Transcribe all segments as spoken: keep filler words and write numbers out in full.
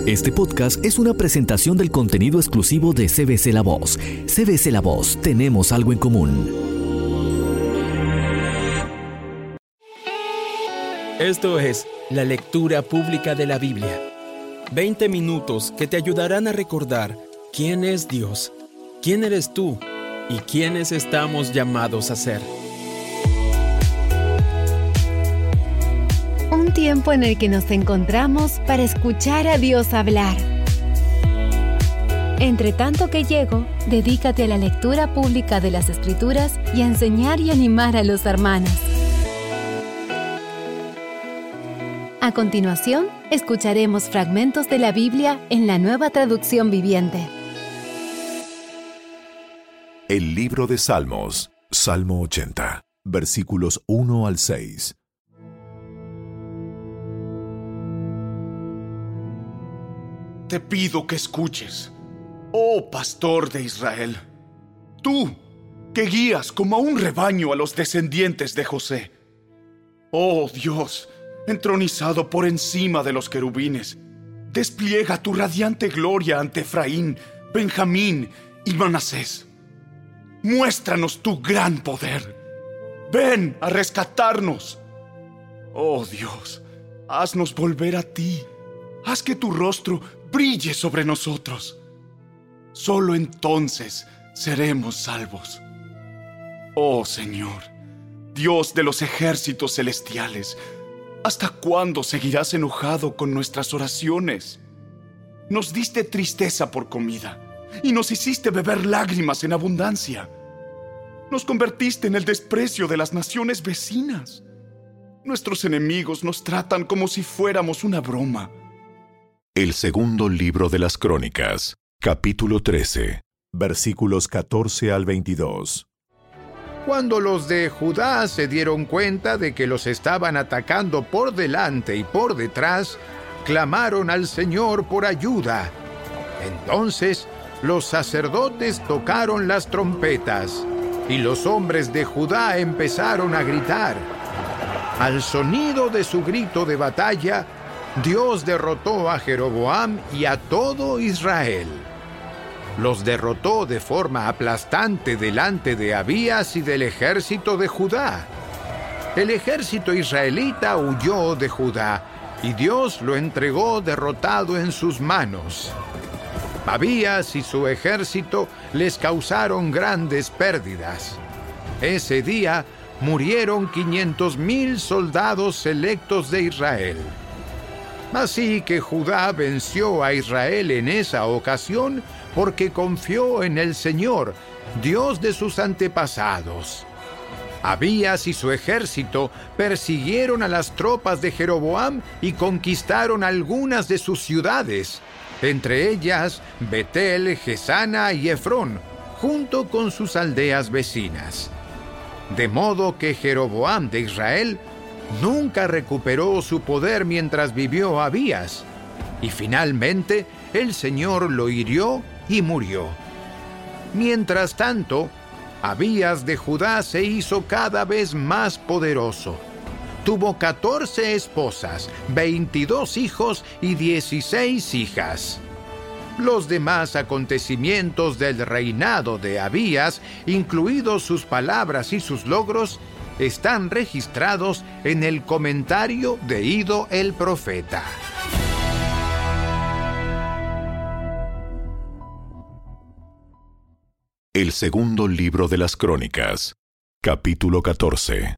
Este podcast es una presentación del contenido exclusivo de C B C La Voz. C B C La Voz, tenemos algo en común. Esto es la lectura pública de la Biblia. veinte minutos que te ayudarán a recordar quién es Dios, quién eres tú y quiénes estamos llamados a ser. Un tiempo en el que nos encontramos para escuchar a Dios hablar. Entre tanto que llego, dedícate a la lectura pública de las Escrituras y a enseñar y animar a los hermanos. A continuación, escucharemos fragmentos de la Biblia en la Nueva Traducción Viviente. El libro de Salmos, Salmo ochenta, versículos uno al seis. Te pido que escuches, oh pastor de Israel, tú que guías como a un rebaño a los descendientes de José. Oh Dios, entronizado por encima de los querubines, despliega tu radiante gloria ante Efraín, Benjamín y Manasés. Muéstranos tu gran poder. Ven a rescatarnos. Oh Dios, haznos volver a ti. Haz que tu rostro brille sobre nosotros. Solo entonces seremos salvos. Oh Señor, Dios de los ejércitos celestiales, ¿hasta cuándo seguirás enojado con nuestras oraciones? Nos diste tristeza por comida y nos hiciste beber lágrimas en abundancia. Nos convertiste en el desprecio de las naciones vecinas. Nuestros enemigos nos tratan como si fuéramos una broma. El segundo libro de las Crónicas, capítulo trece, versículos catorce al veintidós. Cuando los de Judá se dieron cuenta de que los estaban atacando por delante y por detrás, clamaron al Señor por ayuda. Entonces los sacerdotes tocaron las trompetas y los hombres de Judá empezaron a gritar. Al sonido de su grito de batalla, Dios derrotó a Jeroboam y a todo Israel. Los derrotó de forma aplastante delante de Abías y del ejército de Judá. El ejército israelita huyó de Judá y Dios lo entregó derrotado en sus manos. Abías y su ejército les causaron grandes pérdidas. Ese día murieron quinientos mil soldados selectos de Israel. Así que Judá venció a Israel en esa ocasión porque confió en el Señor, Dios de sus antepasados. Abías y su ejército persiguieron a las tropas de Jeroboam y conquistaron algunas de sus ciudades, entre ellas Betel, Gesana y Efrón, junto con sus aldeas vecinas. De modo que Jeroboam de Israel nunca recuperó su poder mientras vivió Abías, y finalmente el Señor lo hirió y murió. Mientras tanto, Abías de Judá se hizo cada vez más poderoso. Tuvo catorce esposas, veintidós hijos y dieciséis hijas. Los demás acontecimientos del reinado de Abías, incluidos sus palabras y sus logros, están registrados en el comentario de Ido el profeta. El segundo libro de las Crónicas, capítulo catorce.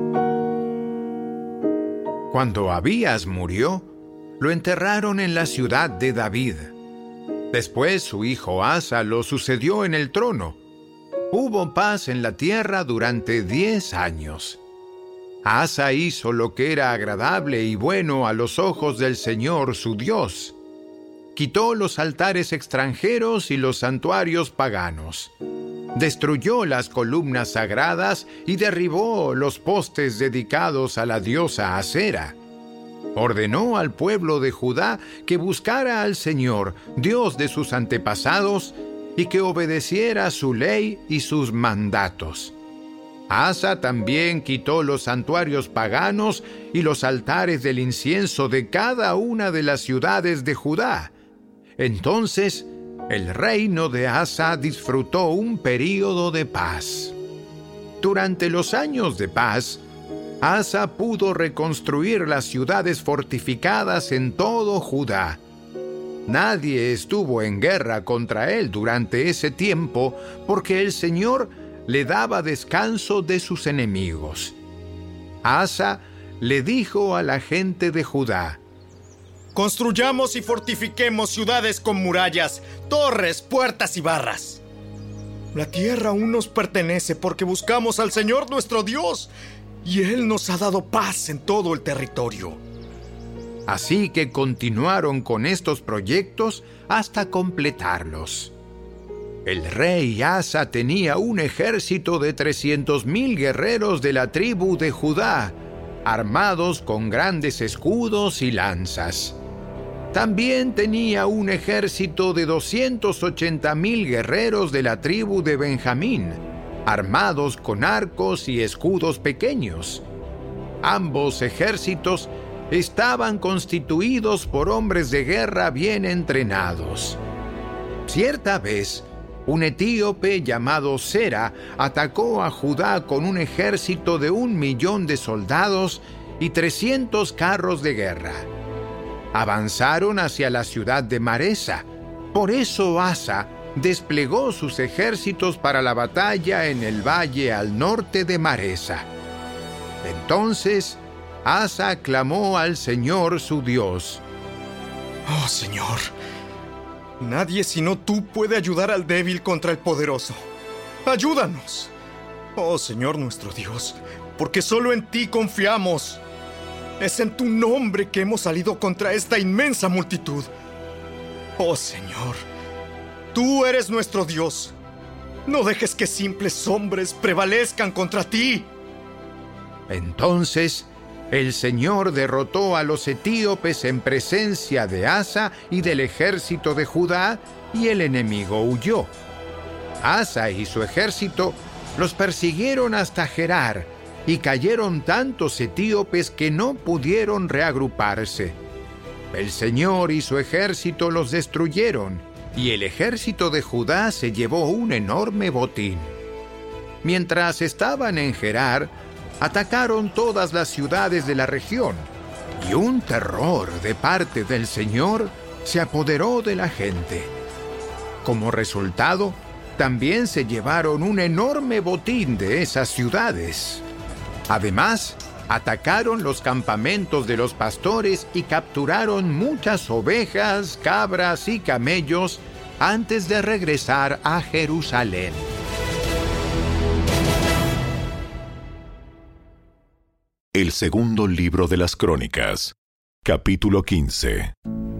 Cuando Abías murió, lo enterraron en la ciudad de David. Después su hijo Asa lo sucedió en el trono. Hubo paz en la tierra durante diez años. Asa hizo lo que era agradable y bueno a los ojos del Señor su Dios. Quitó los altares extranjeros y los santuarios paganos. Destruyó las columnas sagradas y derribó los postes dedicados a la diosa Acera. Ordenó al pueblo de Judá que buscara al Señor, Dios de sus antepasados, y que obedeciera su ley y sus mandatos. Asa también quitó los santuarios paganos y los altares del incienso de cada una de las ciudades de Judá. Entonces, el reino de Asa disfrutó un período de paz. Durante los años de paz, Asa pudo reconstruir las ciudades fortificadas en todo Judá. Nadie estuvo en guerra contra él durante ese tiempo porque el Señor le daba descanso de sus enemigos. Asa le dijo a la gente de Judá: construyamos y fortifiquemos ciudades con murallas, torres, puertas y barras. La tierra aún nos pertenece porque buscamos al Señor nuestro Dios, y Él nos ha dado paz en todo el territorio. Así que continuaron con estos proyectos hasta completarlos. El rey Asa tenía un ejército de trescientos mil guerreros de la tribu de Judá, armados con grandes escudos y lanzas. También tenía un ejército de doscientos ochenta mil guerreros de la tribu de Benjamín, armados con arcos y escudos pequeños. Ambos ejércitos estaban constituidos por hombres de guerra bien entrenados. Cierta vez, un etíope llamado Sera atacó a Judá con un ejército de un millón de soldados y trescientos carros de guerra. Avanzaron hacia la ciudad de Maresa. Por eso Asa desplegó sus ejércitos para la batalla en el valle al norte de Maresa. Entonces Asa clamó al Señor su Dios: Oh Señor, nadie sino tú puede ayudar al débil contra el poderoso. ¡Ayúdanos! Oh Señor nuestro Dios, porque solo en ti confiamos. Es en tu nombre que hemos salido contra esta inmensa multitud. Oh Señor, tú eres nuestro Dios. No dejes que simples hombres prevalezcan contra ti. Entonces el Señor derrotó a los etíopes en presencia de Asa y del ejército de Judá, y el enemigo huyó. Asa y su ejército los persiguieron hasta Gerar, y cayeron tantos etíopes que no pudieron reagruparse. El Señor y su ejército los destruyeron, y el ejército de Judá se llevó un enorme botín. Mientras estaban en Gerar, atacaron todas las ciudades de la región, y un terror de parte del Señor se apoderó de la gente. Como resultado, también se llevaron un enorme botín de esas ciudades. Además, atacaron los campamentos de los pastores y capturaron muchas ovejas, cabras y camellos antes de regresar a Jerusalén. El segundo libro de las Crónicas, capítulo quince.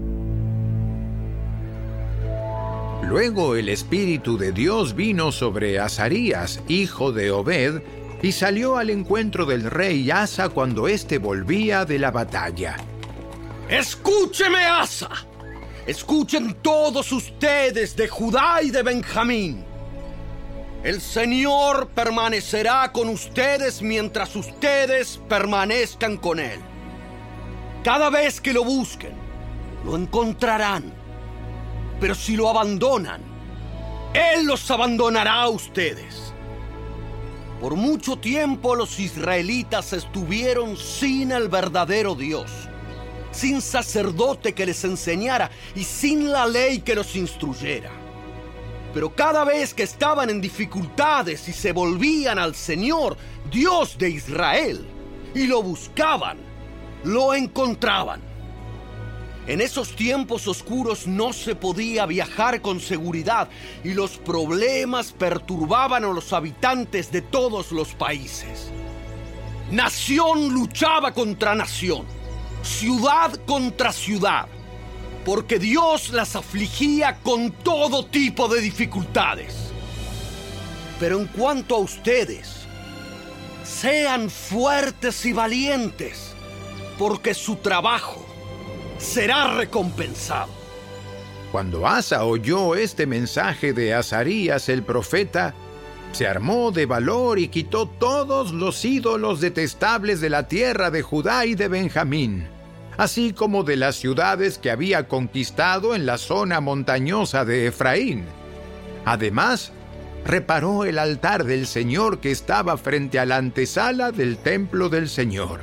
Luego el Espíritu de Dios vino sobre Azarías, hijo de Obed, y salió al encuentro del rey Asa cuando éste volvía de la batalla. ¡Escúcheme, Asa! ¡Escuchen todos ustedes de Judá y de Benjamín! El Señor permanecerá con ustedes mientras ustedes permanezcan con Él. Cada vez que lo busquen, lo encontrarán. Pero si lo abandonan, Él los abandonará a ustedes. Por mucho tiempo los israelitas estuvieron sin el verdadero Dios, sin sacerdote que les enseñara y sin la ley que los instruyera. Pero cada vez que estaban en dificultades y se volvían al Señor, Dios de Israel, y lo buscaban, lo encontraban. En esos tiempos oscuros no se podía viajar con seguridad y los problemas perturbaban a los habitantes de todos los países. Nación luchaba contra nación, ciudad contra ciudad, porque Dios las afligía con todo tipo de dificultades. Pero en cuanto a ustedes, sean fuertes y valientes, porque su trabajo será recompensado. Cuando Asa oyó este mensaje de Azarías el profeta, Se armó de valor y quitó todos los ídolos detestables de la tierra de Judá y de Benjamín, así como de las ciudades que había conquistado en la zona montañosa de Efraín. Además, reparó el altar del Señor que estaba frente a la antesala del templo del Señor.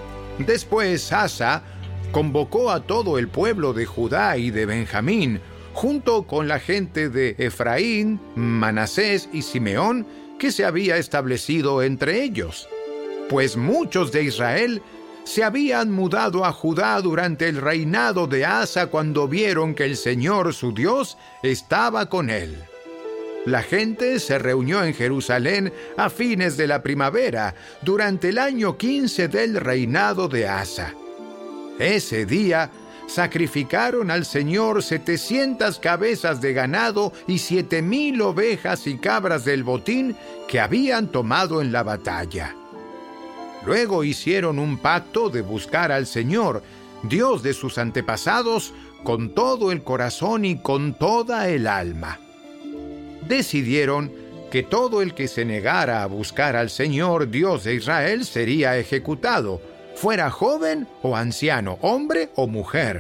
Después Asa convocó a todo el pueblo de Judá y de Benjamín, junto con la gente de Efraín, Manasés y Simeón, que se había establecido entre ellos, pues muchos de Israel se habían mudado a Judá durante el reinado de Asa cuando vieron que el Señor su Dios estaba con él. La gente se reunió en Jerusalén a fines de la primavera, durante el año quince del reinado de Asa. Ese día sacrificaron al Señor setecientas cabezas de ganado y siete mil ovejas y cabras del botín que habían tomado en la batalla. Luego hicieron un pacto de buscar al Señor, Dios de sus antepasados, con todo el corazón y con toda el alma. Decidieron que todo el que se negara a buscar al Señor, Dios de Israel, sería ejecutado, fuera joven o anciano, hombre o mujer.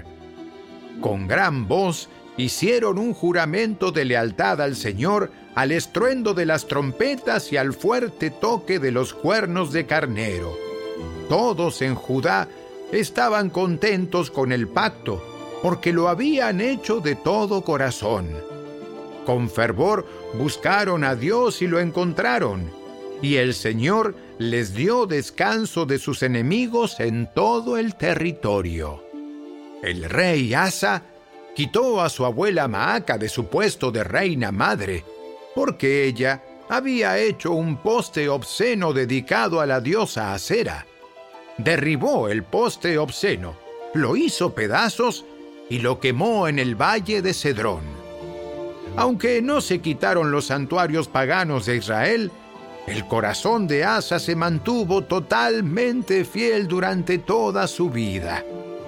Con gran voz hicieron un juramento de lealtad al Señor al estruendo de las trompetas y al fuerte toque de los cuernos de carnero. Todos en Judá estaban contentos con el pacto, porque lo habían hecho de todo corazón. Con fervor buscaron a Dios y lo encontraron, y el Señor les dio descanso de sus enemigos en todo el territorio. El rey Asa quitó a su abuela Maaca de su puesto de reina madre, porque ella había hecho un poste obsceno dedicado a la diosa Asera. Derribó el poste obsceno, lo hizo pedazos y lo quemó en el valle de Cedrón. Aunque no se quitaron los santuarios paganos de Israel, el corazón de Asa se mantuvo totalmente fiel durante toda su vida.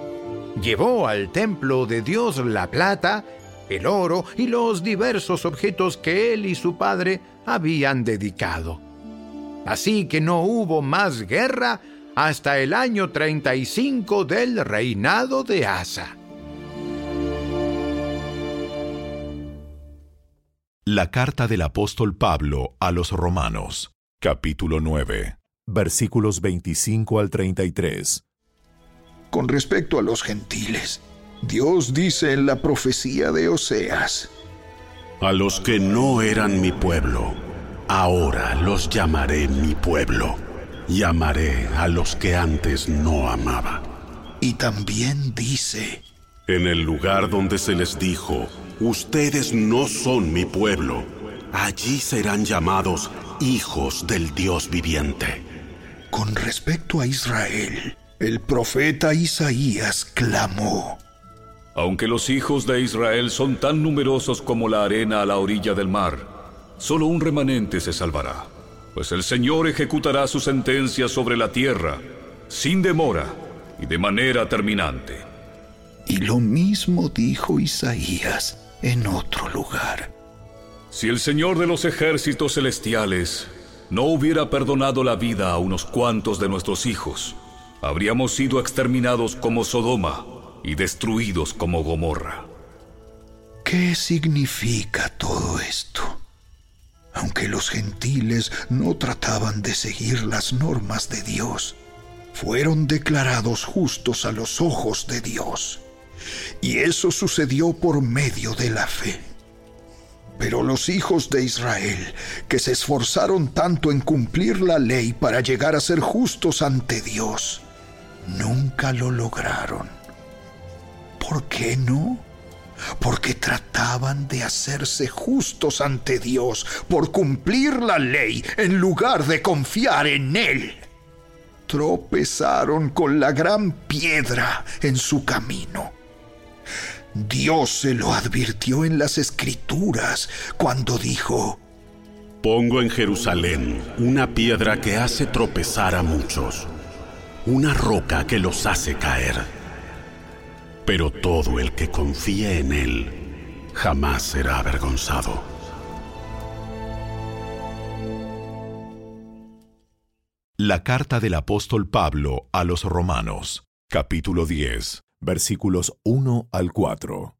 Llevó al templo de Dios la plata, el oro y los diversos objetos que él y su padre habían dedicado. Así que no hubo más guerra hasta el año treinta y cinco del reinado de Asa. La carta del apóstol Pablo a los Romanos, capítulo nueve, versículos veinticinco al treinta y tres. Con respecto a los gentiles, Dios dice en la profecía de Oseas: a los que no eran mi pueblo, ahora los llamaré mi pueblo. Llamaré a los que antes no amaba. Y también dice: en el lugar donde se les dijo, ustedes no son mi pueblo, allí serán llamados hijos del Dios viviente. Con respecto a Israel, el profeta Isaías clamó: aunque los hijos de Israel son tan numerosos como la arena a la orilla del mar, solo un remanente se salvará, pues el Señor ejecutará su sentencia sobre la tierra, sin demora y de manera terminante. Y lo mismo dijo Isaías en otro lugar: si el Señor de los ejércitos celestiales no hubiera perdonado la vida a unos cuantos de nuestros hijos, habríamos sido exterminados como Sodoma y destruidos como Gomorra. ¿Qué significa todo esto? Aunque los gentiles no trataban de seguir las normas de Dios, fueron declarados justos a los ojos de Dios. Y eso sucedió por medio de la fe. Pero los hijos de Israel, que se esforzaron tanto en cumplir la ley para llegar a ser justos ante Dios, nunca lo lograron. ¿Por qué no? Porque trataban de hacerse justos ante Dios por cumplir la ley en lugar de confiar en Él. Tropezaron con la gran piedra en su camino. Dios se lo advirtió en las Escrituras cuando dijo: pongo en Jerusalén una piedra que hace tropezar a muchos, una roca que los hace caer. Pero todo el que confíe en Él jamás será avergonzado. La carta del apóstol Pablo a los Romanos, capítulo diez, versículos uno al cuatro.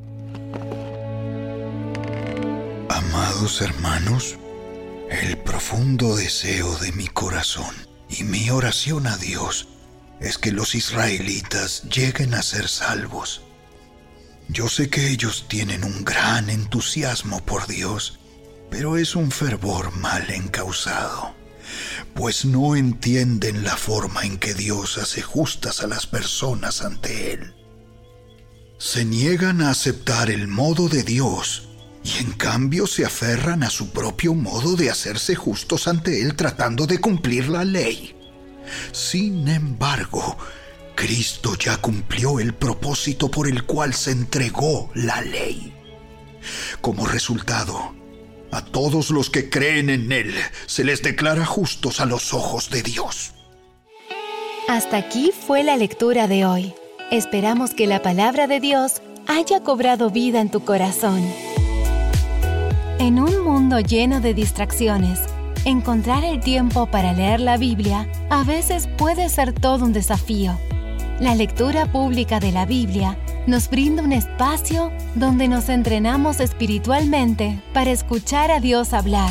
Amados hermanos, el profundo deseo de mi corazón y mi oración a Dios es que los israelitas lleguen a ser salvos. Yo sé que ellos tienen un gran entusiasmo por Dios, pero es un fervor mal encausado, pues no entienden la forma en que Dios hace justas a las personas ante Él. Se niegan a aceptar el modo de Dios y en cambio se aferran a su propio modo de hacerse justos ante Él tratando de cumplir la ley. Sin embargo, Cristo ya cumplió el propósito por el cual se entregó la ley. Como resultado, a todos los que creen en Él se les declara justos a los ojos de Dios. Hasta aquí fue la lectura de hoy. Esperamos que la palabra de Dios haya cobrado vida en tu corazón. En un mundo lleno de distracciones, encontrar el tiempo para leer la Biblia a veces puede ser todo un desafío. La lectura pública de la Biblia nos brinda un espacio donde nos entrenamos espiritualmente para escuchar a Dios hablar.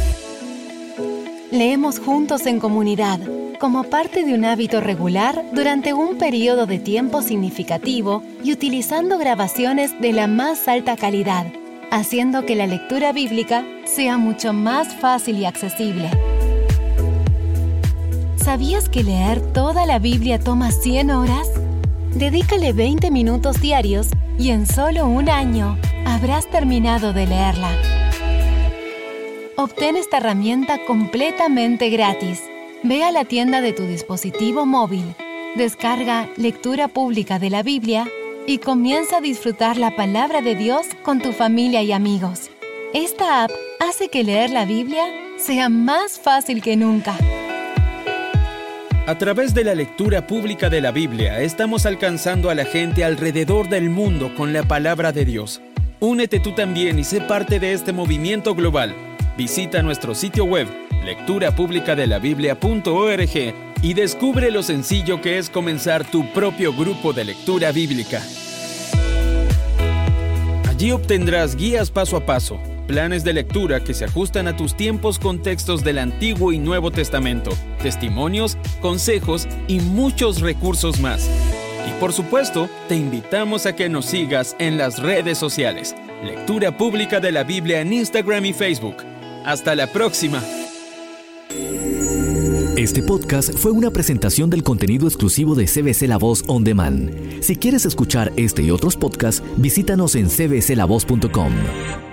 Leemos juntos en comunidad, como parte de un hábito regular durante un periodo de tiempo significativo y utilizando grabaciones de la más alta calidad, haciendo que la lectura bíblica sea mucho más fácil y accesible. ¿Sabías que leer toda la Biblia toma cien horas? Dedícale veinte minutos diarios y en solo un año habrás terminado de leerla. Obtén esta herramienta completamente gratis. Ve a la tienda de tu dispositivo móvil, descarga Lectura Pública de la Biblia y comienza a disfrutar la palabra de Dios con tu familia y amigos. Esta app hace que leer la Biblia sea más fácil que nunca. A través de la lectura pública de la Biblia, estamos alcanzando a la gente alrededor del mundo con la palabra de Dios. Únete tú también y sé parte de este movimiento global. Visita nuestro sitio web, lectura pública de la biblia punto org, y descubre lo sencillo que es comenzar tu propio grupo de lectura bíblica. Allí obtendrás guías paso a paso, planes de lectura que se ajustan a tus tiempos con textos del Antiguo y Nuevo Testamento, testimonios, consejos y muchos recursos más. Y por supuesto, te invitamos a que nos sigas en las redes sociales. Lectura Pública de la Biblia en Instagram y Facebook. ¡Hasta la próxima! Este podcast fue una presentación del contenido exclusivo de C B C La Voz On Demand. Si quieres escuchar este y otros podcasts, visítanos en c b c la voz punto com.